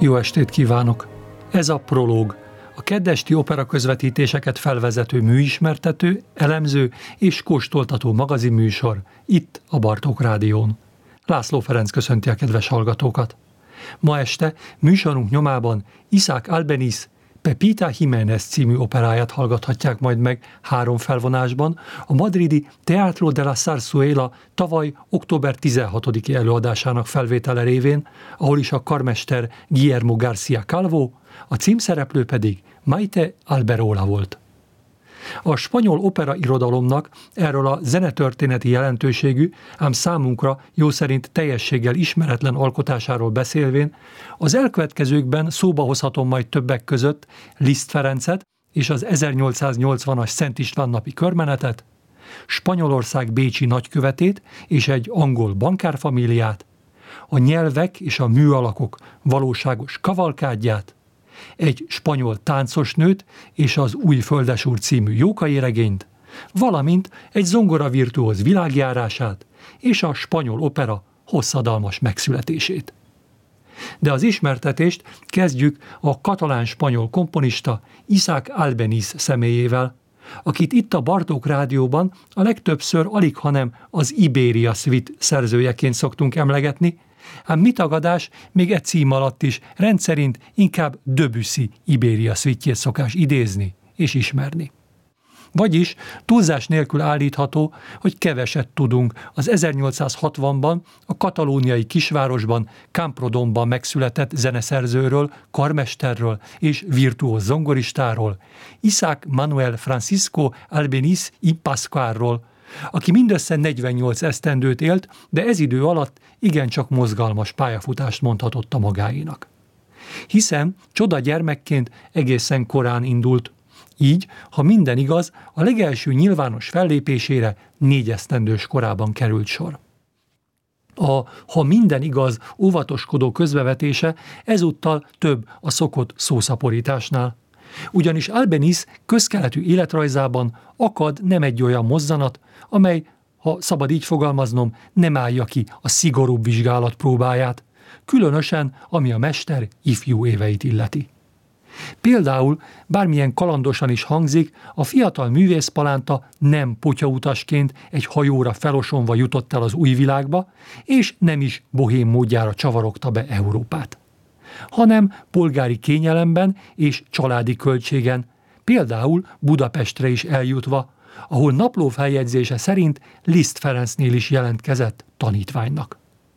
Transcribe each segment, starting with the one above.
Jó estét kívánok! Ez a Prológ, a keddesti opera közvetítéseket felvezető műismertető, elemző és kóstoltató magazinműsor itt a Bartók Rádión. László Ferenc köszönti a kedves hallgatókat. Ma este műsorunk nyomában Isaac Albéniz Pepita Jiménez című operáját hallgathatják majd meg 3 felvonásban a madridi Teatro de la Zarzuela tavaly október 16-i előadásának felvétele révén, ahol is a karmester Guillermo García Calvo, a címszereplő pedig Maite Alberola volt. A spanyol opera irodalomnak erről a zenetörténeti jelentőségű, ám számunkra jó szerint teljességgel ismeretlen alkotásáról beszélvén, az elkövetkezőkben szóba hozhatom majd többek között Liszt Ferencet és az 1880-as Szent István napi körmenetet, Spanyolország bécsi nagykövetét és egy angol bankárfamíliát, a nyelvek és a műalakok valóságos kavalkádját, egy spanyol táncosnőt és az Új Földesúr című Jókai regényt, valamint egy zongoravirtuóz világjárását és a spanyol opera hosszadalmas megszületését. De az ismertetést kezdjük a katalán-spanyol komponista Isaac Albéniz személyével, akit itt a Bartók Rádióban a legtöbbször alighanem az Iberia Suite szerzőjeként szoktunk emlegetni, ám mi tagadás, még egy cím alatt is rendszerint inkább Debussy Iberia Suite-jét szokás idézni és ismerni. Vagyis túlzás nélkül állítható, hogy keveset tudunk az 1860-ban a katalóniai kisvárosban Camprodonban megszületett zeneszerzőről, karmesterről és virtuóz zongoristáról, Isaac Manuel Francisco Albéniz y Pascualról, aki mindössze 48 esztendőt élt, de ez idő alatt igencsak mozgalmas pályafutást mondhatott a magáénak. Hiszen csoda gyermekként egészen korán indult, így, ha minden igaz, a legelső nyilvános fellépésére 4 esztendős korában került sor. Ha minden igaz, óvatoskodó közbevetése ezúttal több a szokott szószaporításnál. Ugyanis Albéniz közkeletű életrajzában akad nem egy olyan mozzanat, amely, ha szabad így fogalmaznom, nem állja ki a szigorúbb vizsgálat próbáját, különösen ami a mester ifjú éveit illeti. Például, bármilyen kalandosan is hangzik, a fiatal művészpalánta nem potyautasként egy hajóra felosonva jutott el az új világba, és nem is bohém módjára csavarogta be Európát, hanem polgári kényelemben és családi költségen, például Budapestre is eljutva, ahol naplófeljegyzése szerint Liszt Ferencnél is jelentkezett tanítványnak.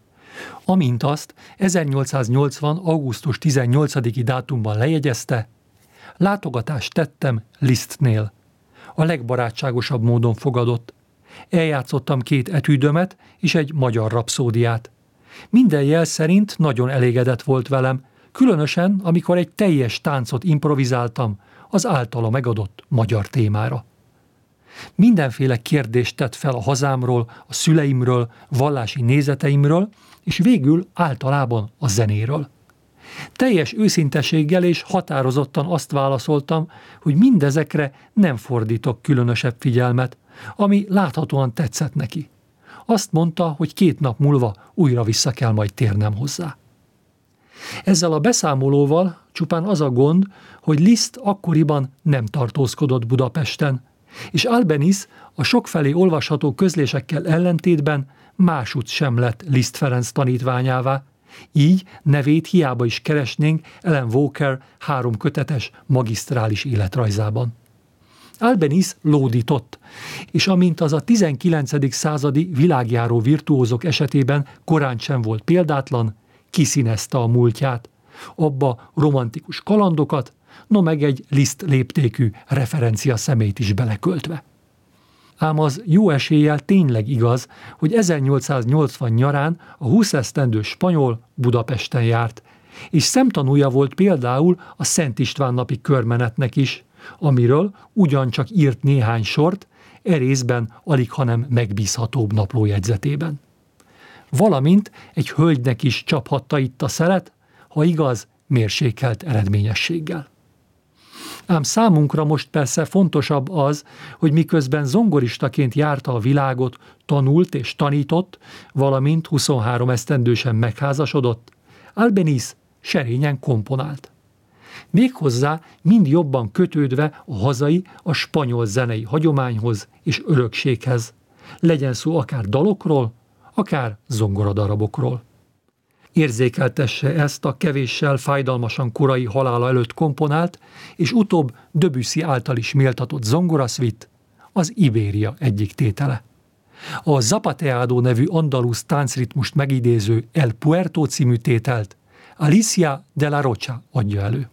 Amint azt 1880. augusztus 18-i dátumban lejegyezte, látogatást tettem Lisztnél. A legbarátságosabb módon fogadott. Eljátszottam 2 etüdömet és egy magyar rapszódiát. Minden jel szerint nagyon elégedett volt velem, különösen amikor egy teljes táncot improvizáltam az általa megadott magyar témára. Mindenféle kérdést tett fel a hazámról, a szüleimről, vallási nézeteimről, és végül általában a zenéről. Teljes őszinteséggel és határozottan azt válaszoltam, hogy mindezekre nem fordítok különösebb figyelmet, ami láthatóan tetszett neki. Azt mondta, hogy 2 nap múlva újra vissza kell majd térnem hozzá. Ezzel a beszámolóval csupán az a gond, hogy Liszt akkoriban nem tartózkodott Budapesten, és Albéniz a sokfelé olvasható közlésekkel ellentétben másútt sem lett Liszt Ferenc tanítványává, így nevét hiába is keresnénk Ellen Walker 3 kötetes magisztrális életrajzában. Albéniz lódított, és amint az a 19. századi világjáró virtuózok esetében korán sem volt példátlan, kiszínezte a múltját, abba romantikus kalandokat, no meg egy Liszt léptékű referencia szemét is beleköltve. Ám az jó eséllyel tényleg igaz, hogy 1880 nyarán a 20 esztendős spanyol Budapesten járt, és szemtanúja volt például a Szent István napi körmenetnek is, amiről ugyancsak írt néhány sort, részben alighanem megbízhatóbb naplójegyzetében. Valamint egy hölgynek is csaphatta itt a szelet, ha igaz, mérsékelt eredményességgel. Ám számunkra most persze fontosabb az, hogy miközben zongoristaként járta a világot, tanult és tanított, valamint 23 esztendősen megházasodott, Albéniz serényen komponált. Méghozzá mind jobban kötődve a hazai, a spanyol zenei hagyományhoz és örökséghez, legyen szó akár dalokról, akár zongoradarabokról. Érzékeltesse ezt a kevéssel fájdalmasan korai halála előtt komponált, és utóbb Debussy által is méltatott zongoraszvit, az Ibéria egyik tétele. A Zapateado nevű andalusz táncritmust megidéző El Puerto című tételt Alicia de la Rocha adja elő.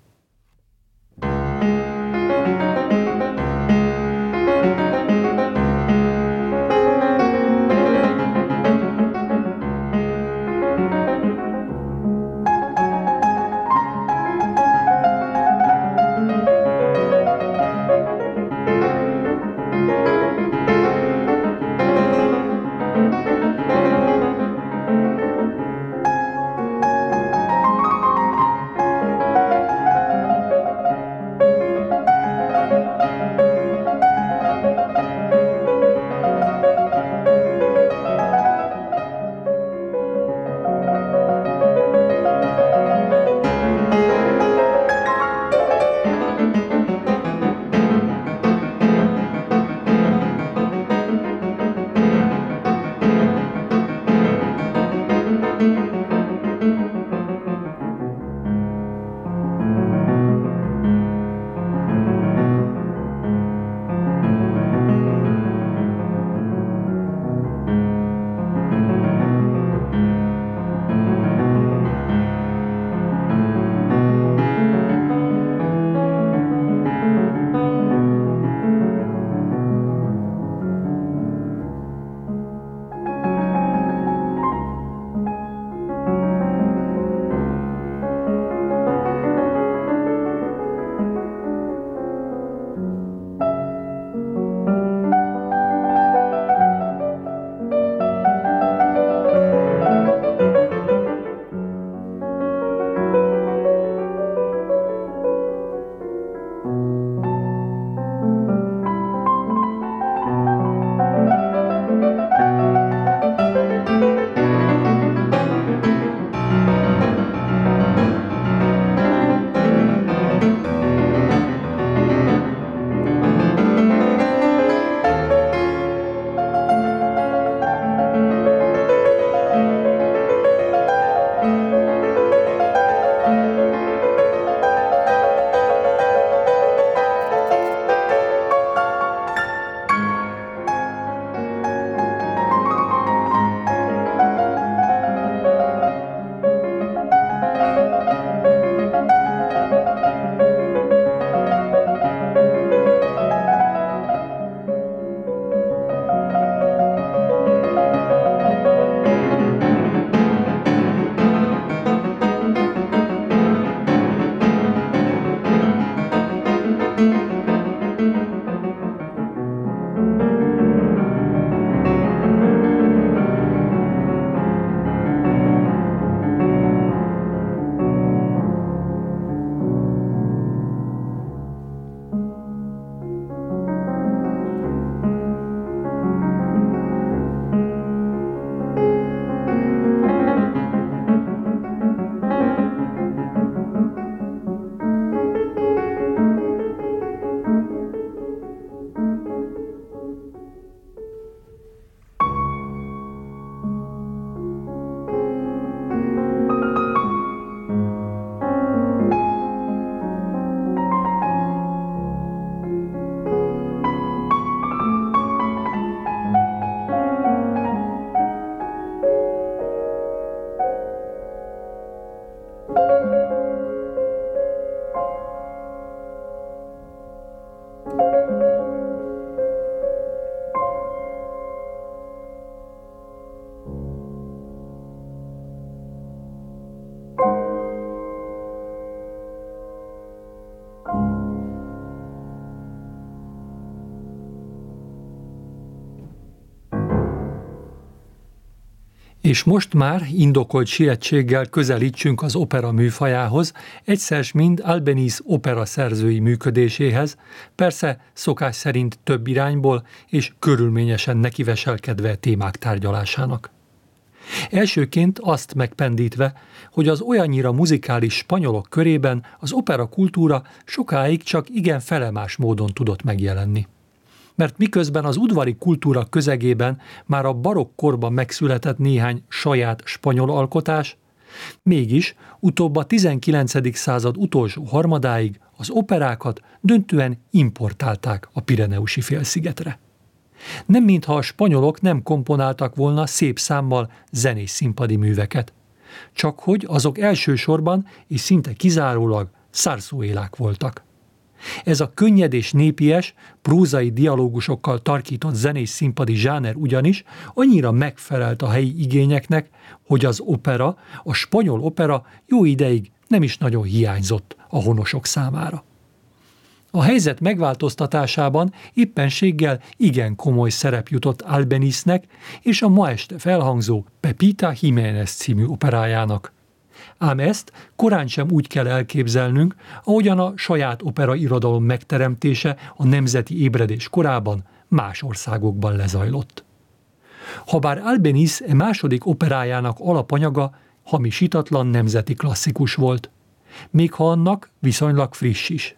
És most már indokolt sietséggel közelítsünk az opera műfajához, egyszer mind Albéniz opera szerzői működéséhez, persze szokás szerint több irányból és körülményesen nekiveselkedve témák tárgyalásának. Elsőként azt megpendítve, hogy az olyannyira muzikális spanyolok körében az opera kultúra sokáig csak igen felemás módon tudott megjelenni. Mert miközben az udvari kultúra közegében már a barokk korban megszületett néhány saját spanyol alkotás, mégis utóbb a 19. század utolsó harmadáig az operákat döntően importálták a Pireneusi félszigetre. Nem mintha a spanyolok nem komponáltak volna szép számmal zenés színpadi műveket, csak hogy azok elsősorban és szinte kizárólag zarzuelák voltak. Ez a könnyed és népies, prózai dialógusokkal tarkított zenés színpadi zsáner ugyanis annyira megfelelt a helyi igényeknek, hogy az opera, a spanyol opera jó ideig nem is nagyon hiányzott a honosok számára. A helyzet megváltoztatásában éppenséggel igen komoly szerep jutott Albaniznek és a ma este felhangzó Pepita Jiménez című operájának. Ám ezt korán sem úgy kell elképzelnünk, ahogyan a saját operairodalom megteremtése a nemzeti ébredés korában más országokban lezajlott. Habár Albéniz második operájának alapanyaga hamisítatlan nemzeti klasszikus volt, még ha annak viszonylag friss is.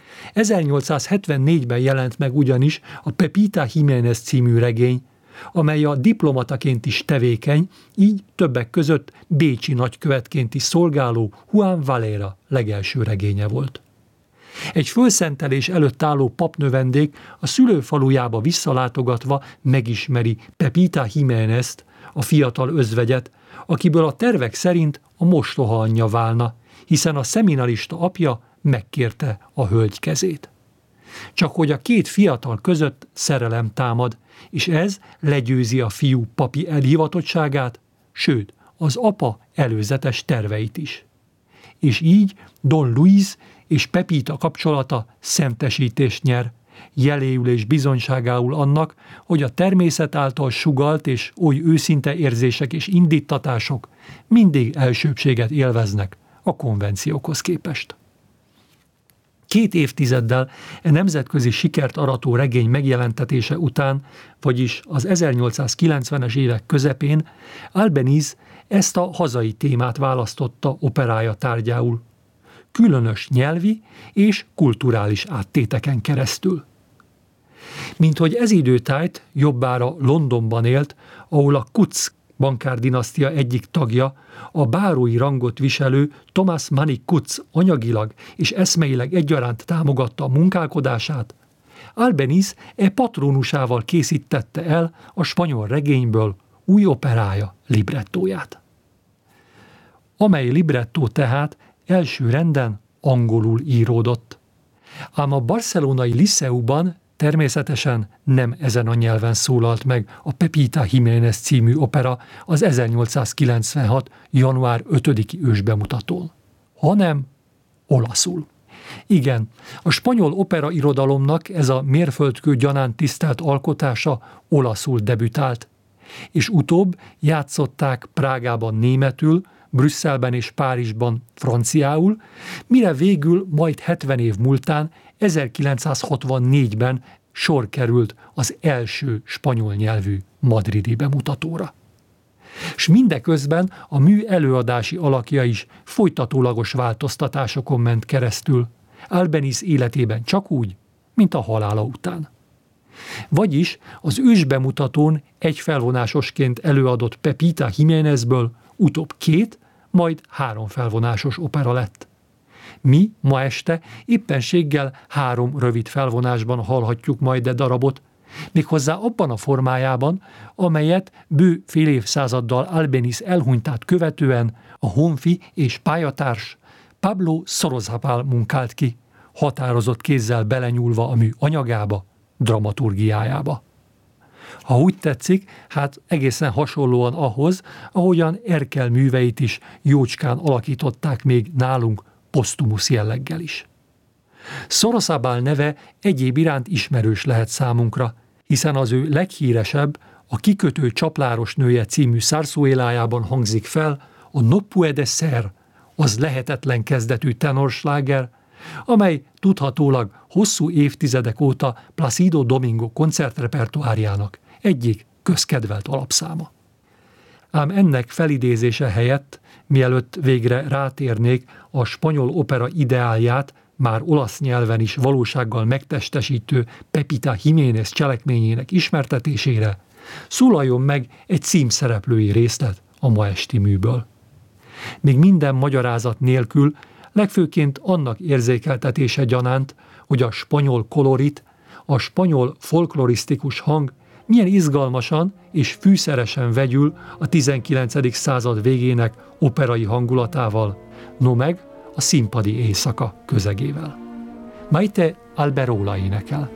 1874-ben jelent meg ugyanis a Pepita Jiménez című regény, amely a diplomataként is tevékeny, így többek között bécsi nagykövetként is szolgáló Juan Valera legelső regénye volt. Egy fölszentelés előtt álló papnövendék a szülőfalujába visszalátogatva megismeri Pepita Jiménezt, a fiatal özvegyet, akiből a tervek szerint a mostoha anyja válna, hiszen a szeminarista apja megkérte a hölgy kezét. Csak hogy a két fiatal között szerelem támad, és ez legyőzi a fiú papi elhivatottságát, sőt, az apa előzetes terveit is. És így Don Luis és Pepita kapcsolata szentesítést nyer, jeléül és bizonyságául annak, hogy a természet által sugalt és oly őszinte érzések és indíttatások mindig elsőbbséget élveznek a konvenciókhoz képest. 2 évtizeddel nemzetközi sikert arató regény megjelentetése után, vagyis az 1890-es évek közepén Albéniz ezt a hazai témát választotta operája tárgyául, különös nyelvi és kulturális áttéteken keresztül. Minthogy ez időtájt jobbára Londonban élt, ahol a Cutts bankárdinasztia egyik tagja, a bárói rangot viselő Thomas Manning Cutts anyagilag és eszmeileg egyaránt támogatta a munkálkodását, Albéniz patrónusával készítette el a spanyol regényből új operája librettóját. Amely librettó tehát első renden angolul íródott. Ám a barcelonai Liceuban természetesen nem ezen a nyelven szólalt meg a Pepita Jiménez című opera az 1896. január 5-i ősbemutatón, hanem olaszul. Igen, a spanyol opera irodalomnak ez a mérföldkő gyanánt tisztelt alkotása olaszul debütált, és utóbb játszották Prágában németül, Brüsszelben és Párizsban franciául, mire végül majd 70 év múltán 1964-ben sor került az első spanyol nyelvű madridi bemutatóra. S mindeközben a mű előadási alakja is folytatólagos változtatásokon ment keresztül, Albéniz életében csak úgy, mint a halála után. Vagyis az ősbemutatón egy felvonásosként előadott Pepita Jiménezből utóbb 2, majd 3 felvonásos opera lett. Mi ma este éppenséggel 3 rövid felvonásban hallhatjuk majd a darabot, méghozzá abban a formájában, amelyet bő fél évszázaddal Albéniz elhunytát követően a honfi és pályatárs Pablo Sorozabal munkált ki, határozott kézzel belenyúlva a mű anyagába, dramaturgiájába. Ha úgy tetszik, hát egészen hasonlóan ahhoz, ahogyan Erkel műveit is jócskán alakították még nálunk posztumusz jelleggel is. Sorozabal neve egyéb iránt ismerős lehet számunkra, hiszen az ő leghíresebb, a Kikötő csapláros nője című zarzuelájában hangzik fel a No puede ser, az lehetetlen kezdetű tenorsláger, amely tudhatólag hosszú évtizedek óta Placido Domingo koncertrepertoárjának egyik közkedvelt alapszáma. Ám ennek felidézése helyett, mielőtt végre rátérnék a spanyol opera ideálját, már olasz nyelven is valósággal megtestesítő Pepita Jiménez cselekményének ismertetésére, szólaljon meg egy címszereplői részlet a ma esti műből. Még minden magyarázat nélkül, legfőként annak érzékeltetése gyanánt, hogy a spanyol kolorit, a spanyol folklorisztikus hang milyen izgalmasan és fűszeresen vegyül a 19. század végének operai hangulatával, no meg a színpadi éjszaka közegével. Maite Alberola énekel.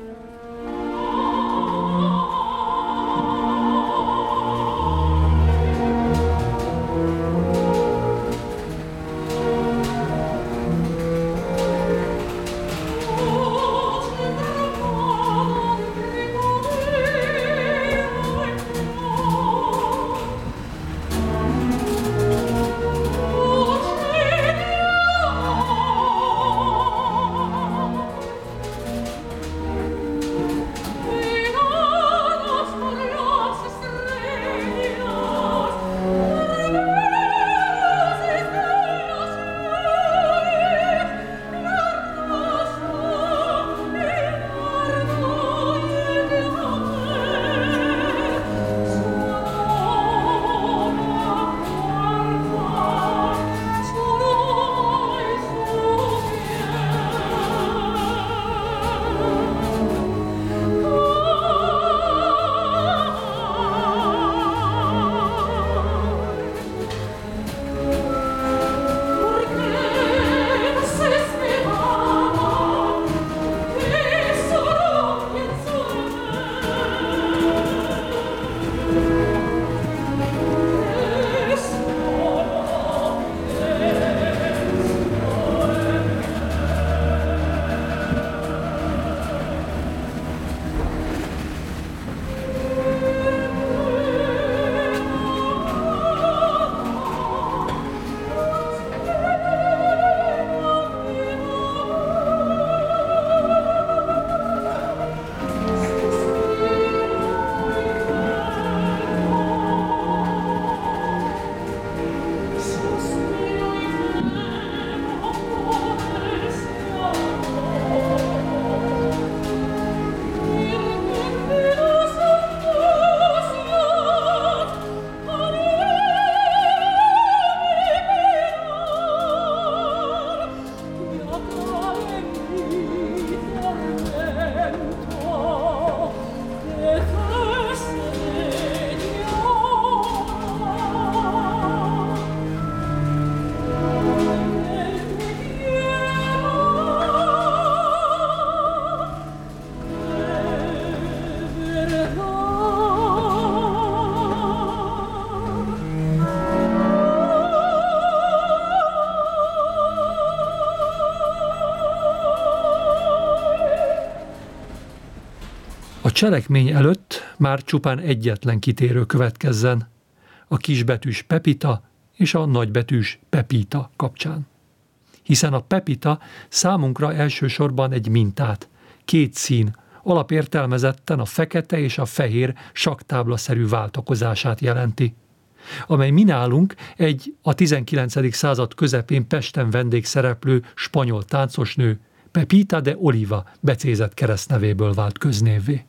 A cselekmény előtt már csupán egyetlen kitérő következzen, a kisbetűs Pepita és a nagybetűs Pepita kapcsán. Hiszen a Pepita számunkra elsősorban egy mintát, két szín, alapértelmezetten a fekete és a fehér sakktáblaszerű váltakozását jelenti, amely mi nálunk egy a 19. század közepén Pesten vendégszereplő spanyol táncosnő, Pepita de Oliva becézett keresztnevéből vált köznévvé.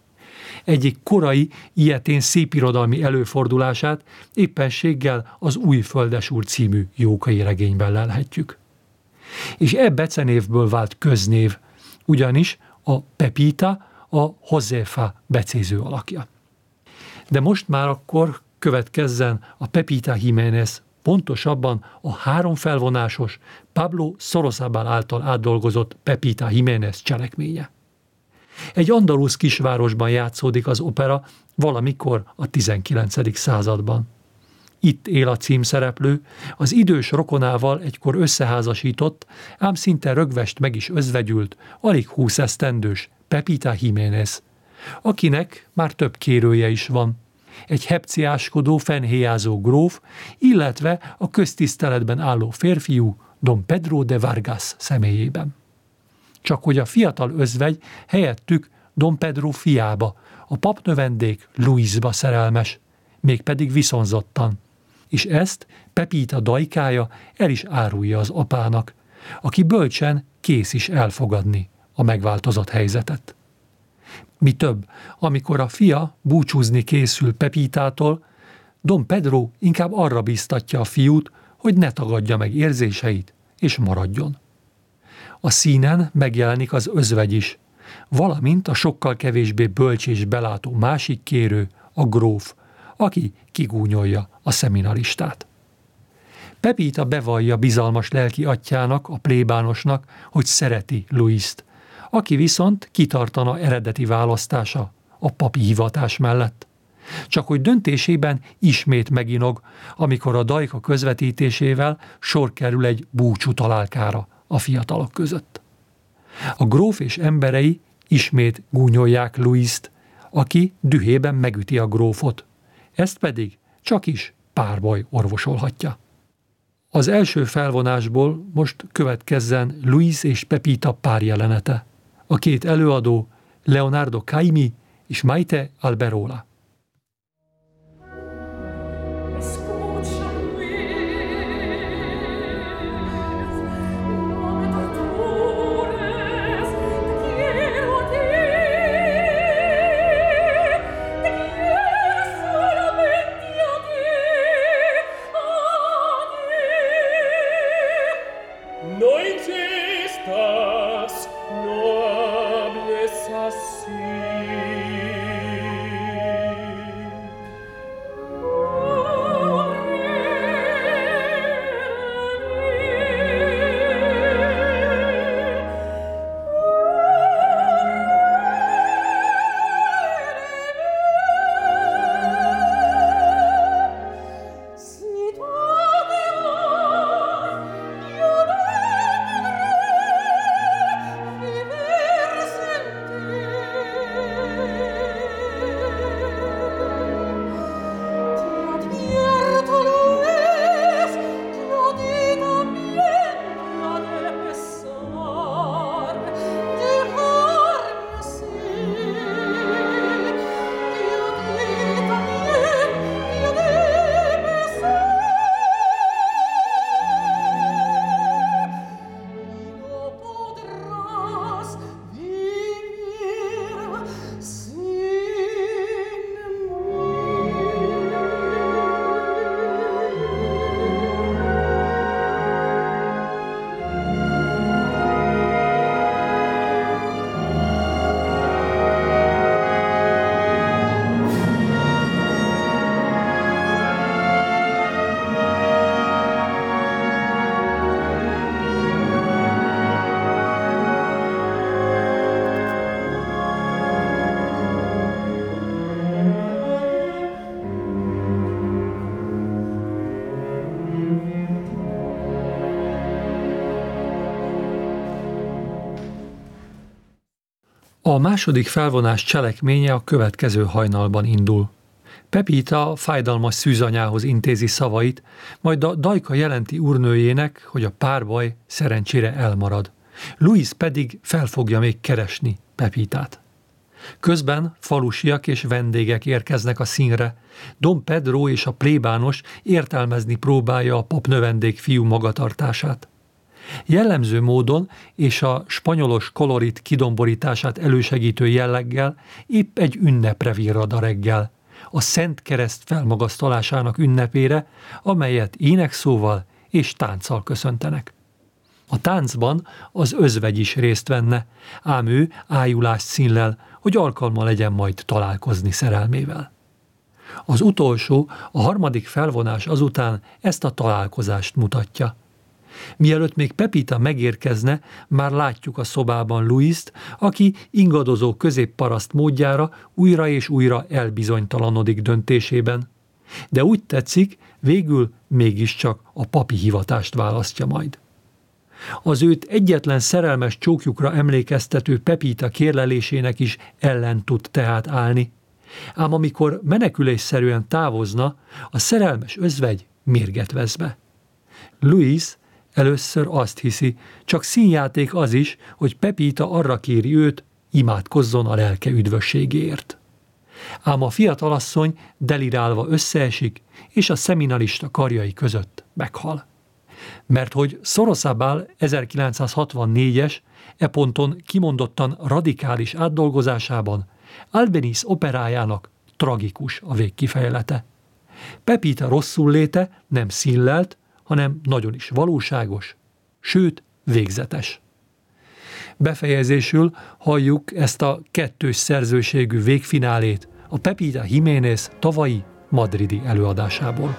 Egyik korai, ilyetén szépirodalmi előfordulását éppenséggel az Új Földesúr című Jókai regényben lelhetjük. És becenévből vált köznév, ugyanis a Pepita a Josefa becéző alakja. De most már akkor következzen a Pepita Jiménez, pontosabban a három felvonásos Pablo Sorozabal által átdolgozott Pepita Jiménez cselekménye. Egy andalusz kisvárosban játszódik az opera valamikor a 19. században. Itt él a címszereplő, az idős rokonával egykor összeházasított, ám szinte rögvest meg is özvegyült, alig 20 esztendős Pepita Jiménez, akinek már több kérője is van. Egy hepciáskodó, fennhéjázó gróf, illetve a köztiszteletben álló férfiú Don Pedro de Vargas személyében. Csak hogy a fiatal özvegy helyettük Don Pedro fiába, a papnövendék Luisba szerelmes, mégpedig viszonzottan. És ezt Pepita dajkája el is árulja az apának, aki bölcsen kész is elfogadni a megváltozott helyzetet. Mi több, amikor a fia búcsúzni készül Pepitától, Don Pedro inkább arra bíztatja a fiút, hogy ne tagadja meg érzéseit, és maradjon. A színen megjelenik az özvegy is, valamint a sokkal kevésbé bölcs és belátó másik kérő, a gróf, aki kigúnyolja a szeminaristát. Pepita bevallja bizalmas lelki atyjának, a plébánosnak, hogy szereti Luist, aki viszont kitartana eredeti választása a papi hivatás mellett. Csak hogy döntésében ismét meginog, amikor a dajka közvetítésével sor kerül egy búcsú találkára a fiatalok között. A gróf és emberei ismét gúnyolják Luist, aki dühében megüti a grófot. Ezt pedig csak is párbaj orvosolhatja. Az első felvonásból most következzen Luis és Pepita párjelenete. A két előadó Leonardo Caimi és Maite Alberola. A második felvonás cselekménye a következő hajnalban indul. Pepita fájdalmas szűzanyához intézi szavait, majd a dajka jelenti úrnőjének, hogy a párbaj szerencsére elmarad. Luis pedig fel fogja még keresni Pepitát. Közben falusiak és vendégek érkeznek a színre. Don Pedro és a plébános értelmezni próbálja a papnövendék fiú magatartását. Jellemző módon és a spanyolos kolorit kidomborítását elősegítő jelleggel épp egy ünnepre virrad a reggel, a Szent Kereszt felmagasztalásának ünnepére, amelyet énekszóval és tánccal köszöntenek. A táncban az özvegy is részt venne, ám ő ájulást színlel, hogy alkalma legyen majd találkozni szerelmével. Az utolsó, a harmadik felvonás azután ezt a találkozást mutatja. Mielőtt még Pepita megérkezne, már látjuk a szobában Luist, aki ingadozó középparaszt módjára újra és újra elbizonytalanodik döntésében. De úgy tetszik, végül mégiscsak a papi hivatást választja majd. Az őt egyetlen szerelmes csókjukra emlékeztető Pepita kérlelésének is ellen tud tehát állni. Ám amikor menekülésszerűen távozna, a szerelmes özvegy mérget vesz be. Luis először azt hiszi, csak színjáték az is, hogy Pepita arra kéri őt, imádkozzon a lelke üdvösségéért. Ám a fiatalasszony delirálva összeesik, és a szeminalista karjai között meghal. Mert hogy Sorosabal 1964-es, e ponton kimondottan radikális átdolgozásában Albéniz operájának tragikus a végkifejlete. Pepita rosszul léte nem színlelt, hanem nagyon is valóságos, sőt végzetes. Befejezésül halljuk ezt a kettős szerzőségű végfinálét a Pepita Jiménez tavalyi madridi előadásából.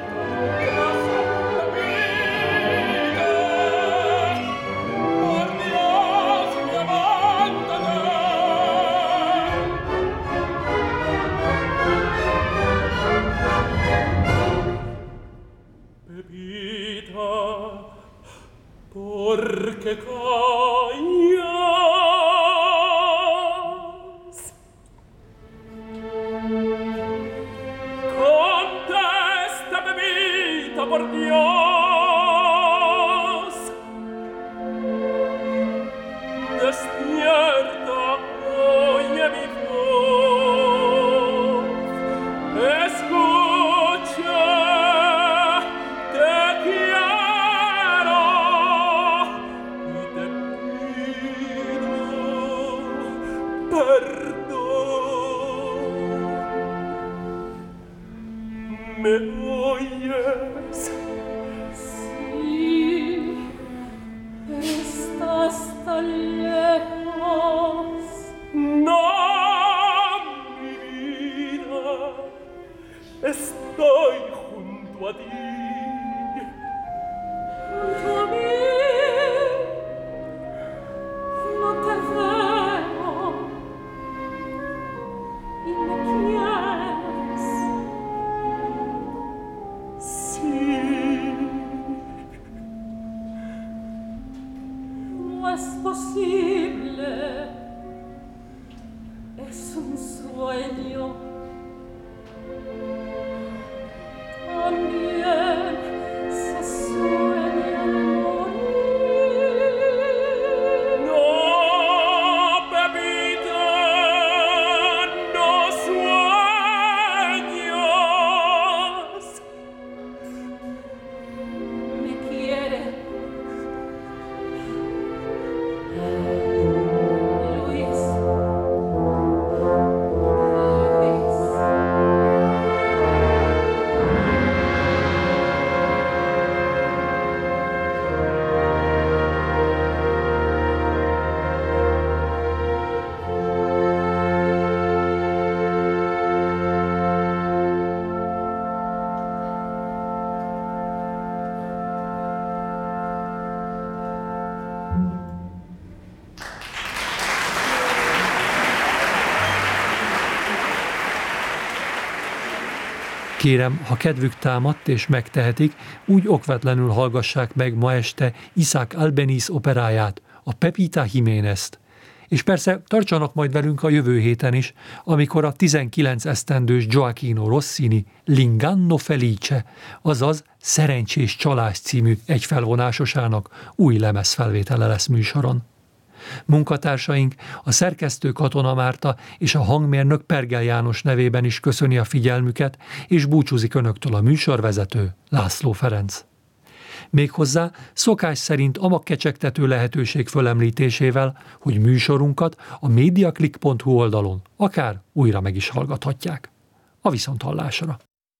Kérem, ha kedvük támadt és megtehetik, úgy okvetlenül hallgassák meg ma este Isaac Albéniz operáját, a Pepita Jiménezt. És persze tartsanak majd velünk a jövő héten is, amikor a 19 esztendős Gioacchino Rossini L'Inganno Felice, azaz Szerencsés csalás című egyfelvonásosának új lemezfelvétele lesz műsoron. Munkatársaink, a szerkesztő Katona Márta és a hangmérnök Pergel János nevében is köszöni a figyelmüket, és búcsúzik önöktől a műsorvezető László Ferenc. Méghozzá szokás szerint a kecsegtető lehetőség fölemlítésével, hogy műsorunkat a mediaclick.hu oldalon akár újra meg is hallgathatják. A viszonthallásra!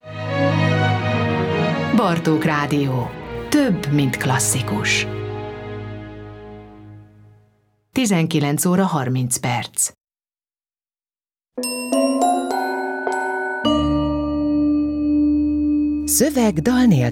Bartók Rádió. Több, mint klasszikus. 19 óra 30 perc. Szöveg dal nélkül.